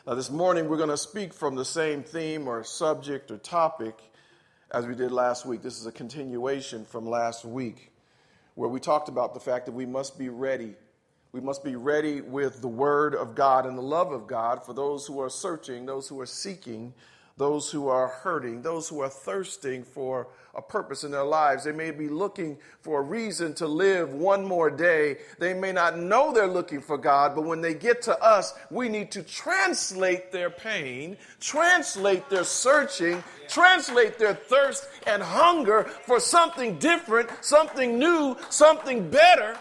Now, this morning we're going to speak from the same theme or subject or topic as we did last week. This is a continuation from last week where we talked about the fact that we must be ready. We must be ready with the Word of God and the love of God for those who are searching, those who are seeking, those who are hurting, those who are thirsting for a purpose in their lives. They may be looking for a reason to live one more day. They may not know they're looking for God, but when they get to us, we need to translate their pain, translate their searching, translate their thirst and hunger for something different, something new, something better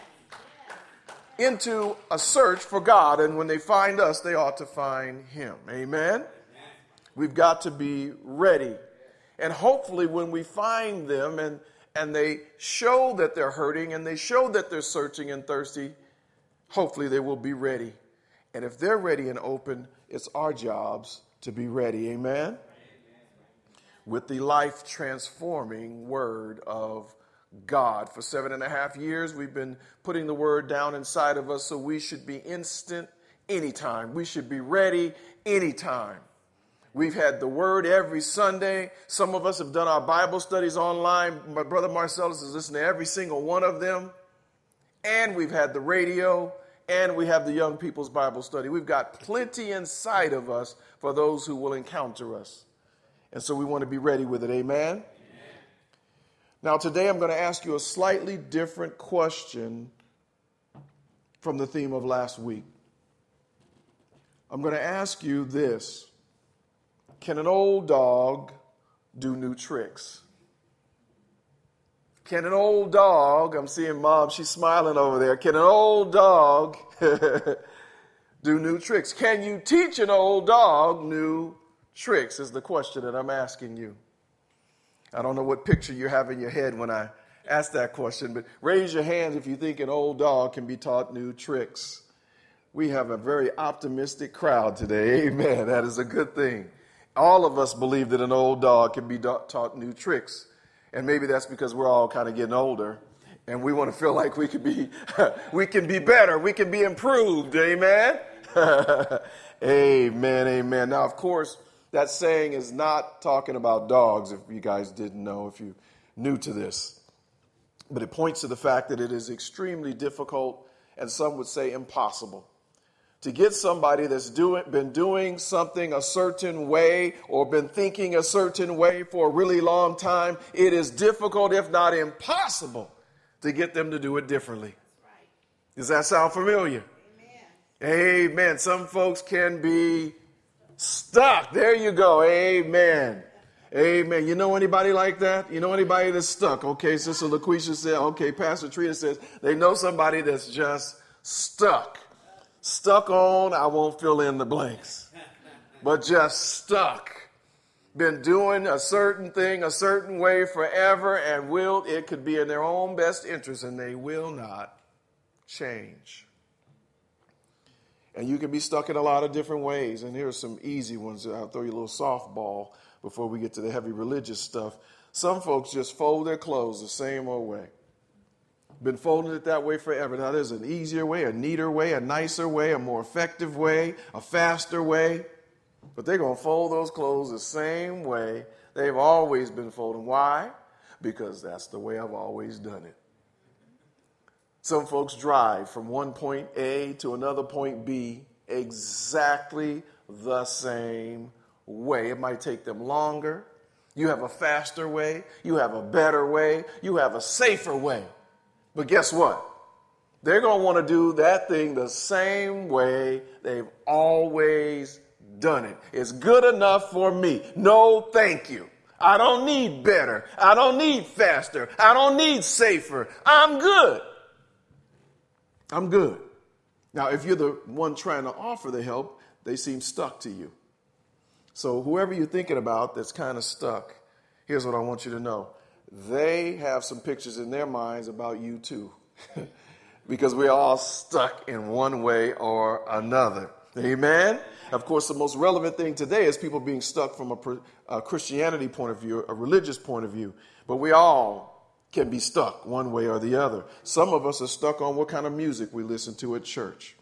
into a search for God. And when they find us, they ought to find Him. Amen? We've got to be ready. And hopefully when we find them and they show that they're hurting and they show that they're searching and thirsty, hopefully they will be ready. And if they're ready and open, it's our jobs to be ready. Amen? With the life-transforming Word of God. For 7.5 years, we've been putting the Word down inside of us, so we should be instant anytime. We should be ready anytime. We've had the Word every Sunday. Some of us have done our Bible studies online. My brother Marcellus is listening to every single one of them. And we've had the radio, and we have the Young People's Bible Study. We've got plenty inside of us for those who will encounter us. And so we want to be ready with it. Amen? Now, today I'm going to ask you a slightly different question from the theme of last week. I'm going to ask you this. Can an old dog do new tricks? Can an old dog, I'm seeing Mom, she's smiling over there. Can an old dog do new tricks? Can you teach an old dog new tricks is the question that I'm asking you. I don't know what picture you have in your head when I ask that question, but raise your hands if you think an old dog can be taught new tricks. We have a very optimistic crowd today. Amen. That is a good thing. All of us believe that an old dog can be taught new tricks. And maybe that's because we're all kind of getting older and we want to feel like we can be better. We can be improved. Amen. Amen. Amen. Now, of course, that saying is not talking about dogs, if you guys didn't know, if you're new to this. But it points to the fact that it is extremely difficult, and some would say impossible, to get somebody that's been doing something a certain way or been thinking a certain way for a really long time. It is difficult, if not impossible, to get them to do it differently. Right. Does that sound familiar? Amen. Amen. Some folks can be stuck. There you go. Amen. Amen. You know anybody like that? You know anybody that's stuck? Okay, Sister LaQuisha said, okay, Pastor Trina says, they know somebody that's just stuck. Stuck on, I won't fill in the blanks, but just stuck. Been doing a certain thing a certain way forever, and it could be in their own best interest, and they will not change. And you can be stuck in a lot of different ways, and here are some easy ones. I'll throw you a little softball before we get to the heavy religious stuff. Some folks just fold their clothes the same old way. Been folding it that way forever. Now, there's an easier way, a neater way, a nicer way, a more effective way, a faster way. But they're going to fold those clothes the same way they've always been folding. Why? Because that's the way I've always done it. Some folks drive from one point A to another point B exactly the same way. It might take them longer. You have a faster way. You have a better way. You have a safer way. But guess what? They're going to want to do that thing the same way they've always done it. It's good enough for me. No, thank you. I don't need better. I don't need faster. I don't need safer. I'm good. I'm good. Now, if you're the one trying to offer the help, they seem stuck to you. So whoever you're thinking about that's kind of stuck, here's what I want you to know. They have some pictures in their minds about you too, because we're all stuck in one way or another. Amen? Of course, the most relevant thing today is people being stuck from a Christianity point of view, a religious point of view. But we all can be stuck one way or the other. Some of us are stuck on what kind of music we listen to at church.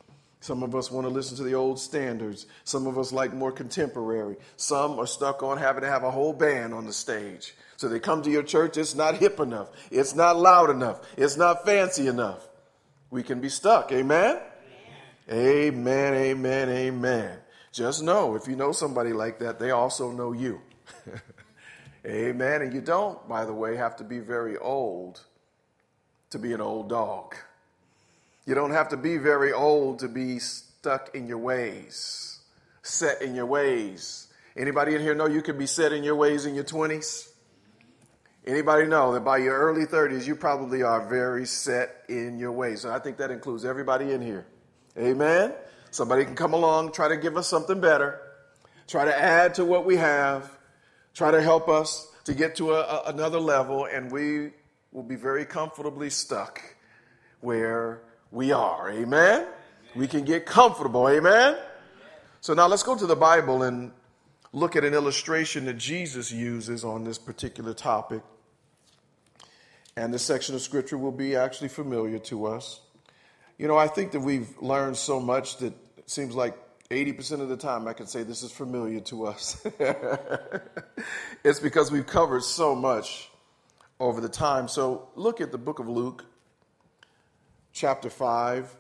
Some of us want to listen to the old standards. Some of us like more contemporary. Some are stuck on having to have a whole band on the stage. So they come to your church, it's not hip enough. It's not loud enough. It's not fancy enough. We can be stuck. Amen? Amen, amen, amen. Just know, if you know somebody like that, they also know you. Amen. And you don't, by the way, have to be very old to be an old dog. You don't have to be very old to be stuck in your ways, set in your ways. Anybody in here know you could be set in your ways in your 20s? Anybody know that by your early 30s, you probably are very set in your ways? So I think that includes everybody in here. Amen? Somebody can come along, try to give us something better, try to add to what we have, try to help us to get to another level, and we will be very comfortably stuck where we are. Amen? We can get comfortable. Amen? So now let's go to the Bible and look at an illustration that Jesus uses on this particular topic. And this section of scripture will be actually familiar to us. You know, I think that we've learned so much that it seems like 80% of the time I can say this is familiar to us. It's because we've covered so much over the time. So look at the book of Luke, chapter 5.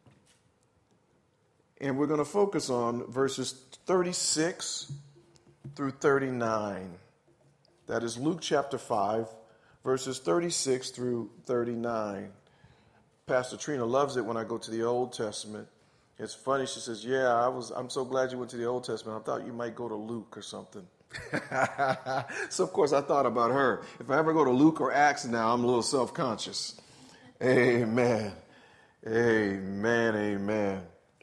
And we're going to focus on verses 36 through 39. That is Luke chapter 5, verses 36 through 39. Pastor Trina loves it when I go to the Old Testament. It's funny. She says, yeah, I'm so glad you went to the Old Testament. I thought you might go to Luke or something. So, of course, I thought about her. If I ever go to Luke or Acts now, I'm a little self-conscious. Amen. Amen. Amen.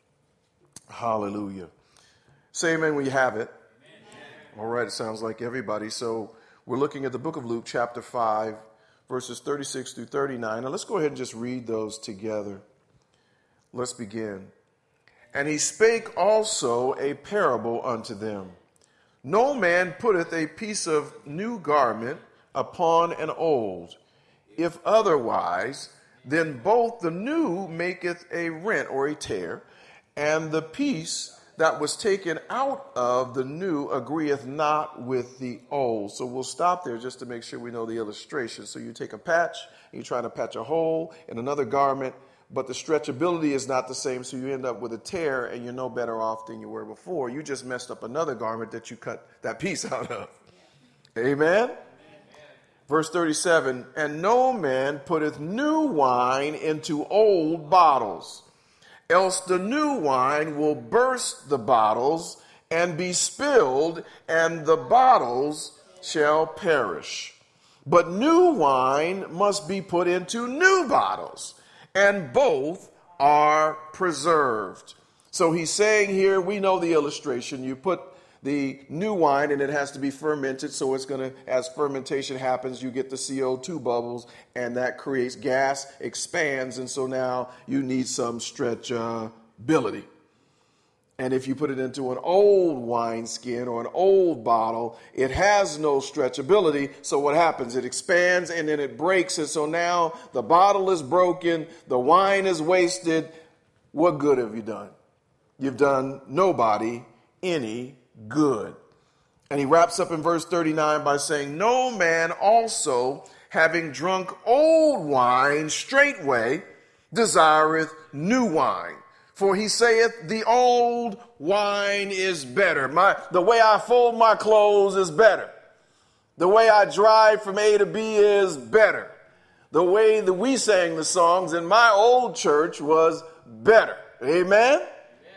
Hallelujah. Say amen when you have it. Amen. All right, it sounds like everybody. So we're looking at the book of Luke, chapter 5, verses 36 through 39. Now let's go ahead and just read those together. Let's begin. And he spake also a parable unto them. No man putteth a piece of new garment upon an old. If otherwise, then both the new maketh a rent or a tear, and the piece that was taken out of the new agreeth not with the old. So we'll stop there just to make sure we know the illustration. So you take a patch, and you're trying to patch a hole in another garment, but the stretchability is not the same, so you end up with a tear, and you're no better off than you were before. You just messed up another garment that you cut that piece out of. Amen? Verse 37, and no man putteth new wine into old bottles, else the new wine will burst the bottles and be spilled, and the bottles shall perish. But new wine must be put into new bottles, and both are preserved. So he's saying here, we know the illustration. You put the new wine and it has to be fermented. So it's going to, as fermentation happens, you get the CO2 bubbles and that creates gas, expands. And so now you need some stretchability. And if you put it into an old wineskin or an old bottle, it has no stretchability. So what happens? It expands and then it breaks. And so now the bottle is broken. The wine is wasted. What good have you done? You've done nobody any good. And he wraps up in verse 39 by saying, no man also, having drunk old wine straightway, desireth new wine. For he saith, the old wine is better. The way I fold my clothes is better. The way I drive from A to B is better. The way that we sang the songs in my old church was better. Amen? Amen.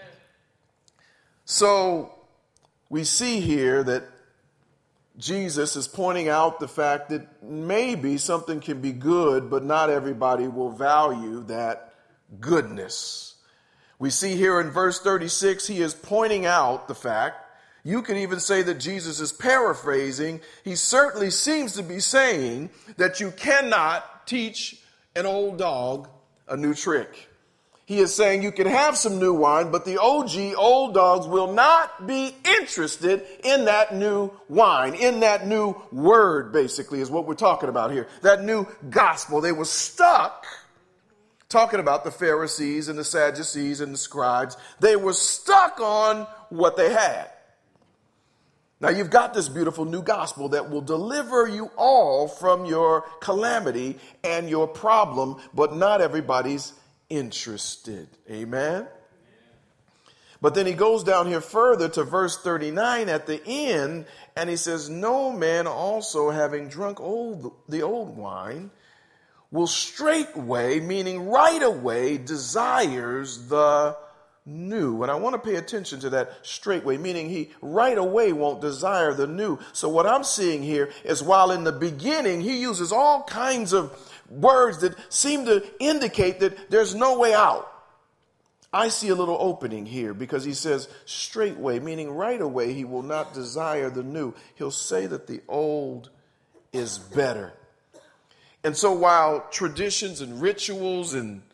So we see here that Jesus is pointing out the fact that maybe something can be good, but not everybody will value that goodness. We see here in verse 36, he is pointing out the fact, you can even say that Jesus is paraphrasing. He certainly seems to be saying that you cannot teach an old dog a new trick. He is saying you can have some new wine, but the OG old dogs will not be interested in that new wine, in that new word, basically, is what we're talking about here. That new gospel. They were stuck talking about the Pharisees and the Sadducees and the scribes. They were stuck on what they had. Now you've got this beautiful new gospel that will deliver you all from your calamity and your problem, but not everybody's interested. Amen? But then he goes down here further to verse 39 at the end, and he says, no man also having drunk the old wine will straightway, meaning right away, desires the new. And I want to pay attention to that straightway, meaning he right away won't desire the new. So what I'm seeing here is while in the beginning he uses all kinds of words that seem to indicate that there's no way out, I see a little opening here because he says straightway, meaning right away he will not desire the new. He'll say that the old is better. And so while traditions and rituals and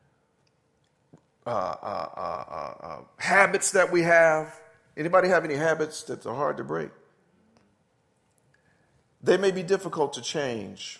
habits that we have, anybody have any habits that are hard to break? They may be difficult to change.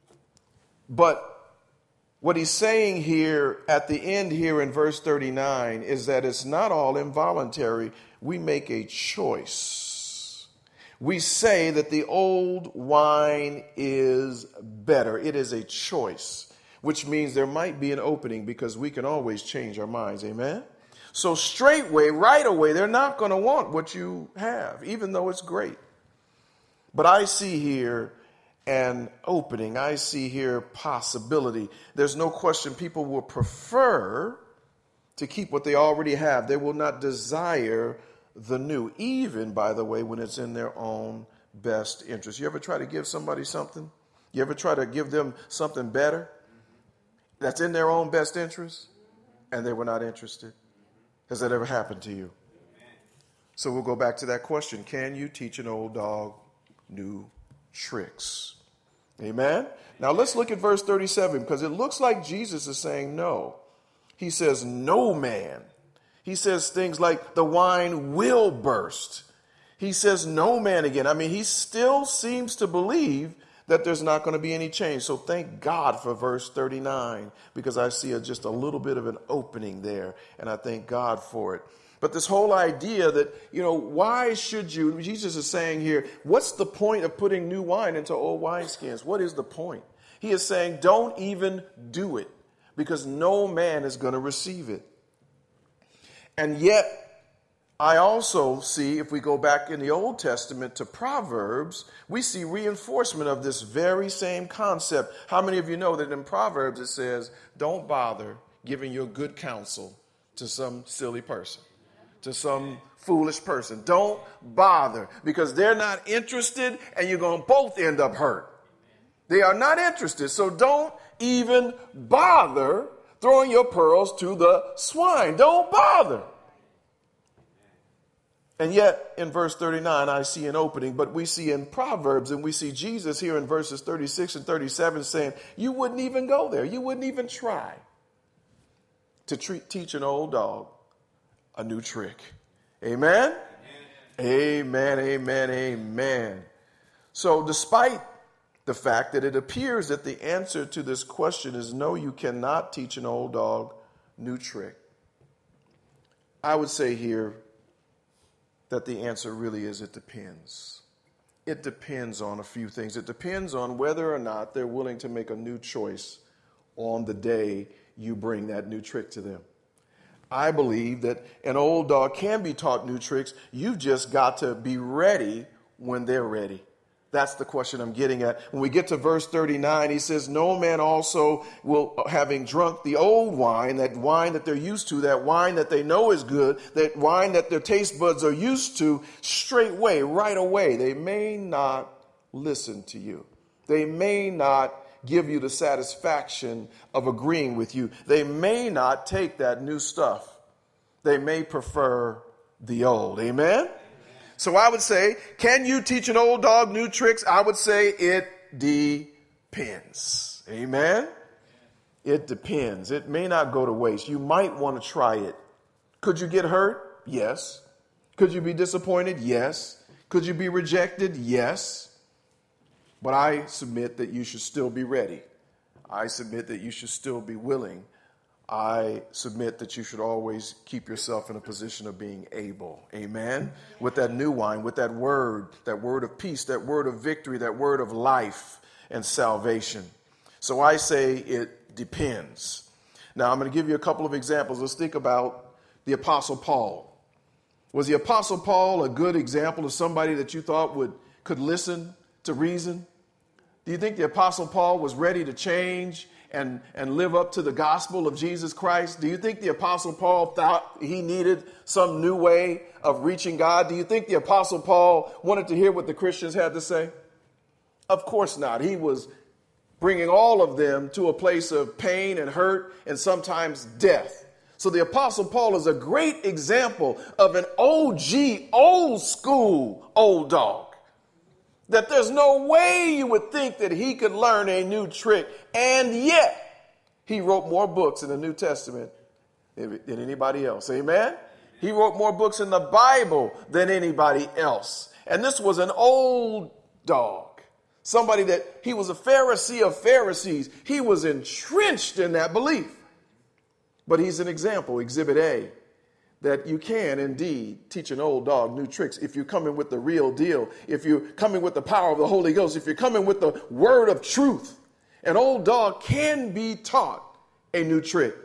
But what he's saying here at the end here in verse 39 is that it's not all involuntary. We make a choice. We say that the old wine is better. It is a choice, which means there might be an opening because we can always change our minds. Amen? So straightway, right away, they're not going to want what you have, even though it's great. But I see here an opening. I see here possibility. There's no question people will prefer to keep what they already have. They will not desire the new, even, by the way, when it's in their own best interest. You ever try to give somebody something? You ever try to give them something better that's in their own best interest and they were not interested? Has that ever happened to you? So we'll go back to that question. Can you teach an old dog new tricks? Amen. Now let's look at verse 37 because it looks like Jesus is saying no. He says no man. He says things like the wine will burst. He says no man again. I mean, he still seems to believe that there's not going to be any change. So thank God for verse 39 because I see just a little bit of an opening there, and I thank God for it. But this whole idea that, why should you, Jesus is saying here, what's the point of putting new wine into old wineskins? What is the point? He is saying, don't even do it because no man is going to receive it. And yet, I also see, if we go back in the Old Testament to Proverbs, we see reinforcement of this very same concept. How many of you know that in Proverbs it says, don't bother giving your good counsel to some silly person? To some foolish person. Don't bother because they're not interested and you're going to both end up hurt. They are not interested. So don't even bother throwing your pearls to the swine. Don't bother. And yet in verse 39, I see an opening, but we see in Proverbs and we see Jesus here in verses 36 and 37 saying, you wouldn't even go there. You wouldn't even try to teach an old dog a new trick. Amen? Amen, amen, amen. So despite the fact that it appears that the answer to this question is no, you cannot teach an old dog new trick, I would say here that the answer really is it depends. It depends on a few things. It depends on whether or not they're willing to make a new choice on the day you bring that new trick to them. I believe that an old dog can be taught new tricks. You've just got to be ready when they're ready. That's the question I'm getting at. When we get to verse 39, he says, no man also will, having drunk the old wine that they're used to, that wine that they know is good, that wine that their taste buds are used to, straightway, right away, they may not listen to you. They may not give you the satisfaction of agreeing with you. They may not take that new stuff. They may prefer the old. Amen? So I would say, can you teach an old dog new tricks? I would say it depends. Amen? It depends. It may not go to waste. You might want to try it. Could you get hurt? Yes. Could you be disappointed? Yes. Could you be rejected? Yes. But I submit that you should still be ready. I submit that you should still be willing I submit that you should always keep yourself in a position of being able. Amen? With that new wine, with that word of peace, that word of victory, that word of life and salvation. So I say it depends. Now I'm going to give you a couple of examples. Let's think about the Apostle Paul. Was the Apostle Paul a good example of somebody that you thought could listen to reason? Do you think the Apostle Paul was ready to change and live up to the gospel of Jesus Christ? Do you think the Apostle Paul thought he needed some new way of reaching God? Do you think the Apostle Paul wanted to hear what the Christians had to say? Of course not. He was bringing all of them to a place of pain and hurt and sometimes death. So the Apostle Paul is a great example of an OG, old school, old dog. That there's no way you would think that he could learn a new trick. And yet, he wrote more books in the New Testament than anybody else. Amen? He wrote more books in the Bible than anybody else. And this was an old dog. Somebody that he was a Pharisee of Pharisees. He was entrenched in that belief. But he's an example, Exhibit A, that you can indeed teach an old dog new tricks if you're coming with the real deal, if you're coming with the power of the Holy Ghost, if you're coming with the word of truth. An old dog can be taught a new trick.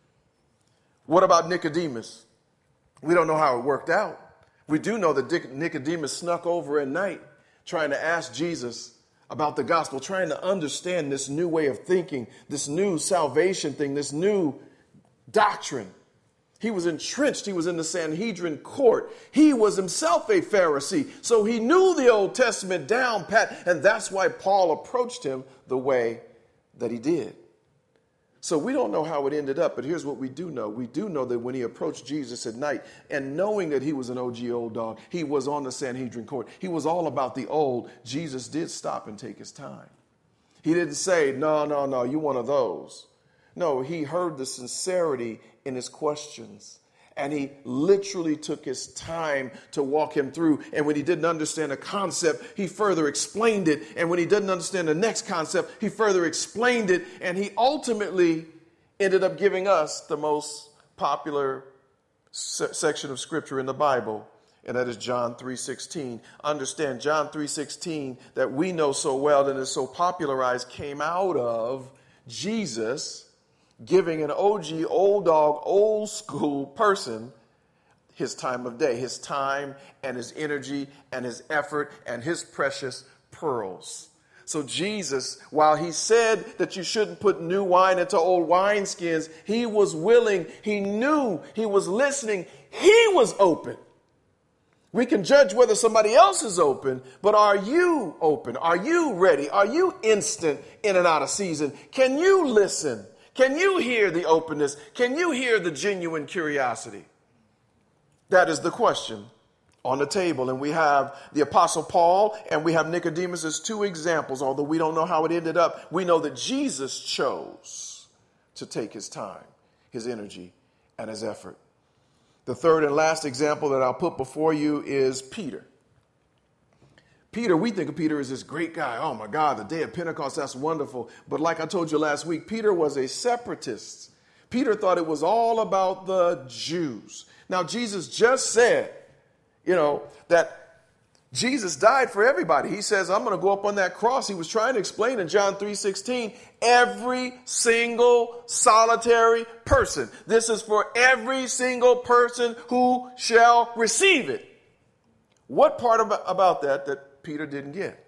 What about Nicodemus? We don't know how it worked out. We do know that Nicodemus snuck over at night trying to ask Jesus about the gospel, trying to understand this new way of thinking, this new salvation thing, this new doctrine. He was entrenched. He was in the Sanhedrin court. He was himself a Pharisee. So he knew the Old Testament down pat. And that's why Paul approached him the way that he did. So we don't know how it ended up. But here's what we do know. We do know that when he approached Jesus at night and knowing that he was an OG old dog, he was on the Sanhedrin court. He was all about the old. Jesus did stop and take his time. He didn't say, no, you one of those. No, he heard the sincerity in his questions, and he literally took his time to walk him through. And when he didn't understand a concept, he further explained it. And when he didn't understand the next concept, he further explained it. And he ultimately ended up giving us the most popular section of scripture in the Bible, and that is John 3:16. Understand, John 3:16 that we know so well and is so popularized came out of Jesus giving an OG, old dog, old school person his time of day, his time and his energy and his effort and his precious pearls. So Jesus, while he said that you shouldn't put new wine into old wineskins, he was willing, he knew, he was listening, he was open. We can judge whether somebody else is open, but are you open? Are you ready? Are you instant in and out of season? Can you listen? Can you hear the openness? Can you hear the genuine curiosity? That is the question on the table. And we have the Apostle Paul and we have Nicodemus as two examples. Although we don't know how it ended up, we know that Jesus chose to take his time, his energy, and his effort. The third and last example that I'll put before you is Peter. Peter, we think of Peter as this great guy. Oh my God, the day of Pentecost, that's wonderful. But like I told you last week, Peter was a separatist. Peter thought it was all about the Jews. Now, Jesus just said, that Jesus died for everybody. He says, I'm going to go up on that cross. He was trying to explain in John 3:16, every single solitary person. This is for every single person who shall receive it. What part about that Peter didn't get?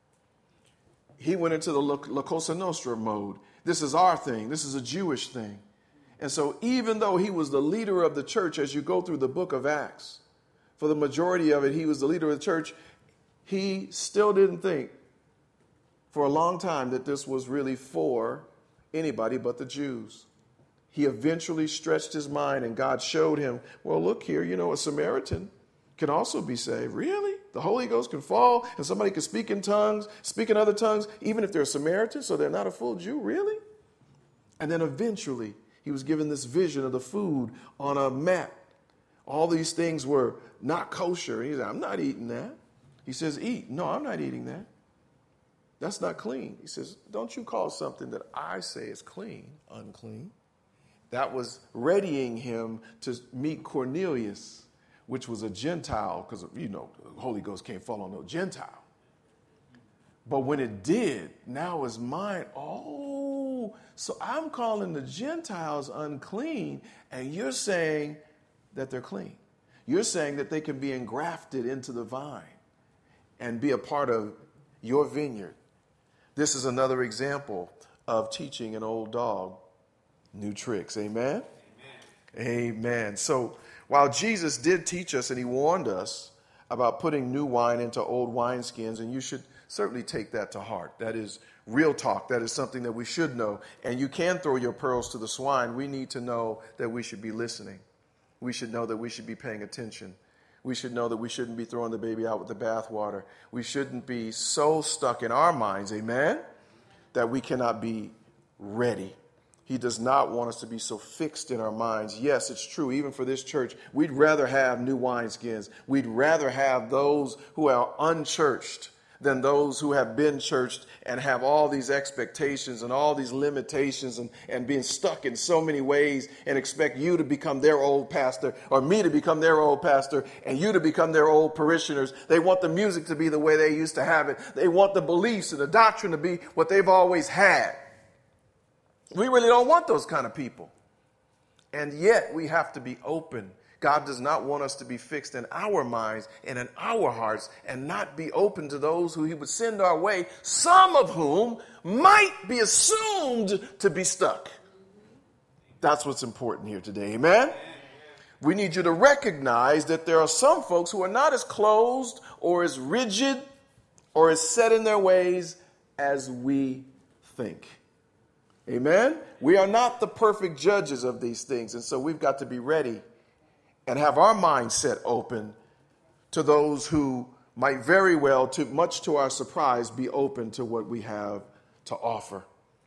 He went into the La Cosa Nostra mode. This is our thing. This is a Jewish thing. And so even though he was the leader of the church, as you go through the book of Acts, for the majority of it, he was the leader of the church, he still didn't think for a long time that this was really for anybody but the Jews. He eventually stretched his mind and God showed him, well, look here, a Samaritan can also be saved. Really? The Holy Ghost can fall and somebody can speak in tongues, speak in other tongues, even if they're Samaritans, so they're not a full Jew. Really? And then eventually he was given this vision of the food on a mat. All these things were not kosher. He said, I'm not eating that. He says, eat. No, I'm not eating that. That's not clean. He says, don't you call something that I say is clean, unclean. That was readying him to meet Cornelius, which was a Gentile, because, the Holy Ghost can't fall on no Gentile. But when it did, now it's mine. Oh, so I'm calling the Gentiles unclean, and you're saying that they're clean. You're saying that they can be engrafted into the vine and be a part of your vineyard. This is another example of teaching an old dog new tricks. Amen? Amen. So while Jesus did teach us and he warned us about putting new wine into old wineskins, and you should certainly take that to heart. That is real talk. That is something that we should know. And you can throw your pearls to the swine. We need to know that we should be listening. We should know that we should be paying attention. We should know that we shouldn't be throwing the baby out with the bathwater. We shouldn't be so stuck in our minds, amen, that we cannot be ready. He does not want us to be so fixed in our minds. Yes, it's true. Even for this church, we'd rather have new wineskins. We'd rather have those who are unchurched than those who have been churched and have all these expectations and all these limitations and being stuck in so many ways and expect you to become their old pastor or me to become their old pastor and you to become their old parishioners. They want the music to be the way they used to have it. They want the beliefs and the doctrine to be what they've always had. We really don't want those kind of people. And yet we have to be open. God does not want us to be fixed in our minds and in our hearts and not be open to those who he would send our way, some of whom might be assumed to be stuck. That's what's important here today. Amen? We need you to recognize that there are some folks who are not as closed or as rigid or as set in their ways as we think. Amen? We are not the perfect judges of these things, and so we've got to be ready and have our mindset open to those who might very well, much to our surprise, be open to what we have to offer.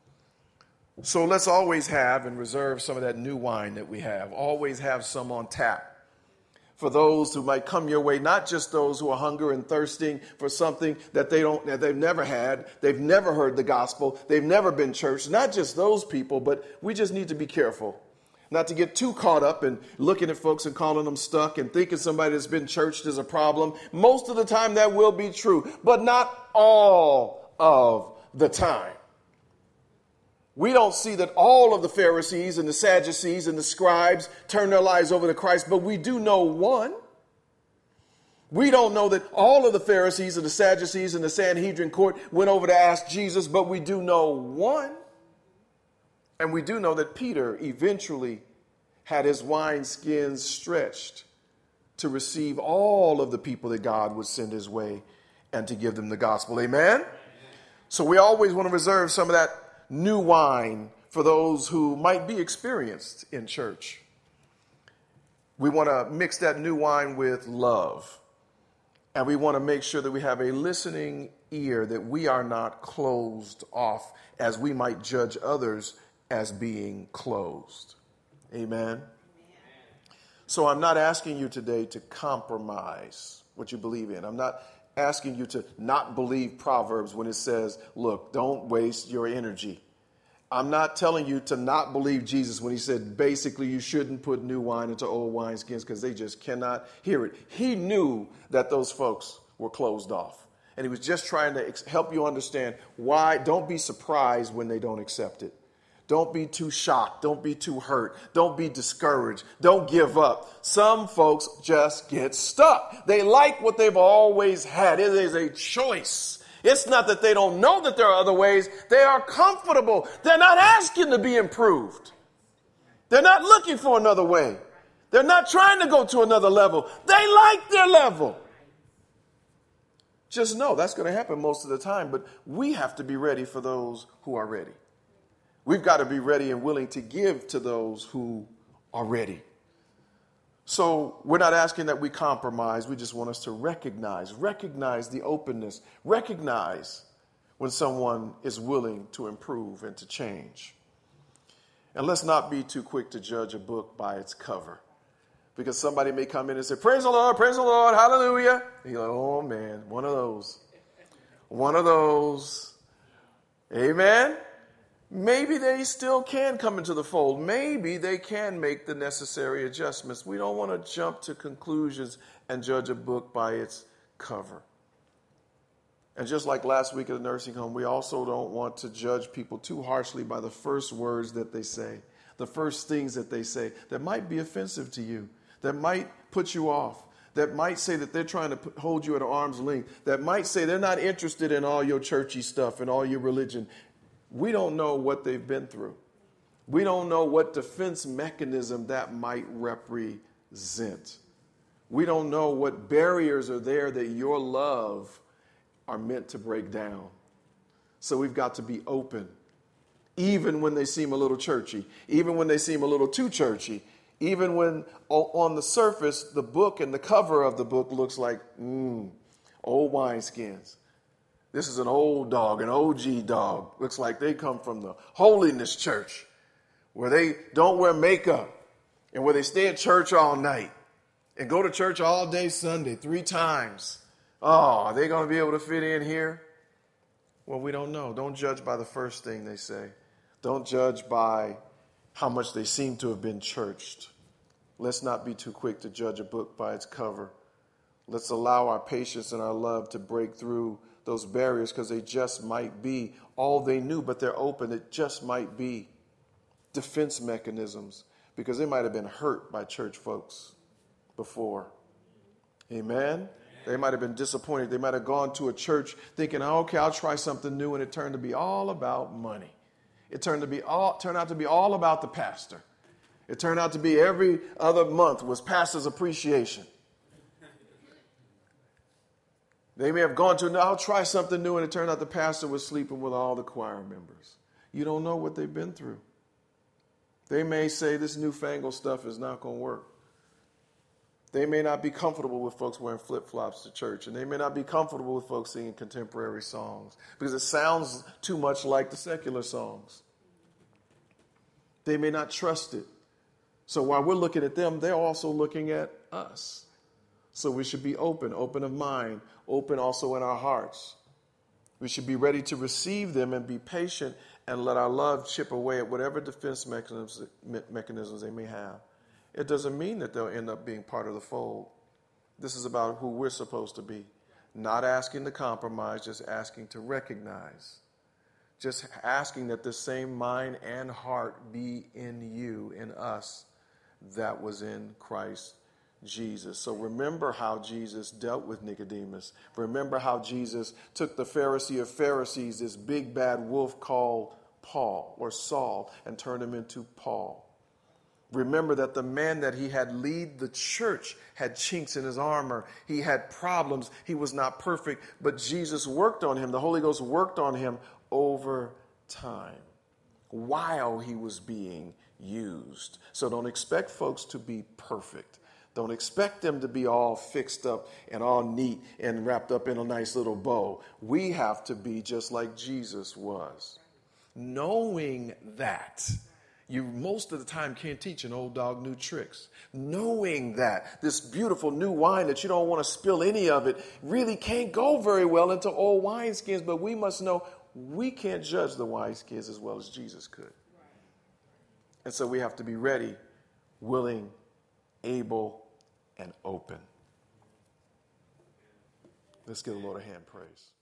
So let's always have and reserve some of that new wine that we have. Always have some on tap for those who might come your way, not just those who are hungry and thirsting for something that they've never had, they've never heard the gospel, they've never been churched, not just those people, but we just need to be careful not to get too caught up in looking at folks and calling them stuck and thinking somebody that's been churched is a problem. Most of the time that will be true, but not all of the time. We don't see that all of the Pharisees and the Sadducees and the scribes turn their lives over to Christ, but we do know one. We don't know that all of the Pharisees and the Sadducees and the Sanhedrin court went over to ask Jesus, but we do know one. And we do know that Peter eventually had his wineskins stretched to receive all of the people that God would send his way and to give them the gospel. Amen? So we always want to reserve some of that new wine for those who might be experienced in church. We want to mix that new wine with love. And we want to make sure that we have a listening ear, that we are not closed off as we might judge others as being closed. Amen? So I'm not asking you today to compromise what you believe in. I'm not asking you to not believe Proverbs when it says, look, don't waste your energy. I'm not telling you to not believe Jesus when he said, basically, you shouldn't put new wine into old wineskins because they just cannot hear it. He knew that those folks were closed off. And he was just trying to help you understand why. Don't be surprised when they don't accept it. Don't be too shocked. Don't be too hurt. Don't be discouraged. Don't give up. Some folks just get stuck. They like what they've always had. It is a choice. It's not that they don't know that there are other ways. They are comfortable. They're not asking to be improved. They're not looking for another way. They're not trying to go to another level. They like their level. Just know that's going to happen most of the time, but we have to be ready for those who are ready. We've got to be ready and willing to give to those who are ready. So we're not asking that we compromise. We just want us to recognize the openness, recognize when someone is willing to improve and to change. And let's not be too quick to judge a book by its cover, because somebody may come in and say, praise the Lord, hallelujah. And you're like, oh man, one of those. Amen. maybe they still can come into the fold. Maybe they can make the necessary adjustments. We don't want to jump to conclusions and judge a book by its cover. And just like last week at the nursing home, we also don't want to judge people too harshly by the first words that they say, the first things that they say that might be offensive to you, that might put you off, that might say that they're trying to hold you at arm's length, that might say they're not interested in all your churchy stuff and all your religion. We don't know what they've been through. We don't know what defense mechanism that might represent. We don't know what barriers are there that your love are meant to break down. So we've got to be open, even when they seem a little churchy, even when they seem a little too churchy, even when on the surface, the book and the cover of the book looks like, old wineskins. This is an old dog, an OG dog. Looks like they come from the Holiness Church, where they don't wear makeup and where they stay at church all night and go to church all day Sunday 3 times. Oh, are they going to be able to fit in here? Well, we don't know. Don't judge by the first thing they say. Don't judge by how much they seem to have been churched. Let's not be too quick to judge a book by its cover. Let's allow our patience and our love to break through those barriers, because they just might be all they knew, but they're open. It just might be defense mechanisms, because they might have been hurt by church folks before. Amen? They might have been disappointed. They might have gone to a church thinking, okay, I'll try something new, and it turned to be all about money. It turned out to be all about the pastor. It turned out to be every other month was pastor's appreciation. They may have gone to, no, I'll try something new, and it turned out the pastor was sleeping with all the choir members. You don't know what they've been through. They may say this newfangled stuff is not going to work. They may not be comfortable with folks wearing flip-flops to church, and they may not be comfortable with folks singing contemporary songs because it sounds too much like the secular songs. They may not trust it. So while we're looking at them, they're also looking at us. So we should be open of mind, open also in our hearts. We should be ready to receive them and be patient and let our love chip away at whatever defense mechanisms they may have. It doesn't mean that they'll end up being part of the fold. This is about who we're supposed to be. Not asking to compromise, just asking to recognize. Just asking that the same mind and heart be in you, in us, that was in Christ Jesus. So remember how Jesus dealt with Nicodemus. Remember how Jesus took the Pharisee of Pharisees, this big bad wolf called Paul or Saul, and turned him into Paul. Remember that the man that he had lead the church had chinks in his armor. He had problems. He was not perfect, but Jesus worked on him. The Holy Ghost worked on him over time while he was being used. So don't expect folks to be perfect. Don't expect them to be all fixed up and all neat and wrapped up in a nice little bow. We have to be just like Jesus was. Knowing that, you most of the time can't teach an old dog new tricks. Knowing that this beautiful new wine that you don't want to spill any of it really can't go very well into old wineskins, but we must know we can't judge the wineskins as well as Jesus could. And so we have to be ready, willing, able, and open. Let's give the Lord a hand praise.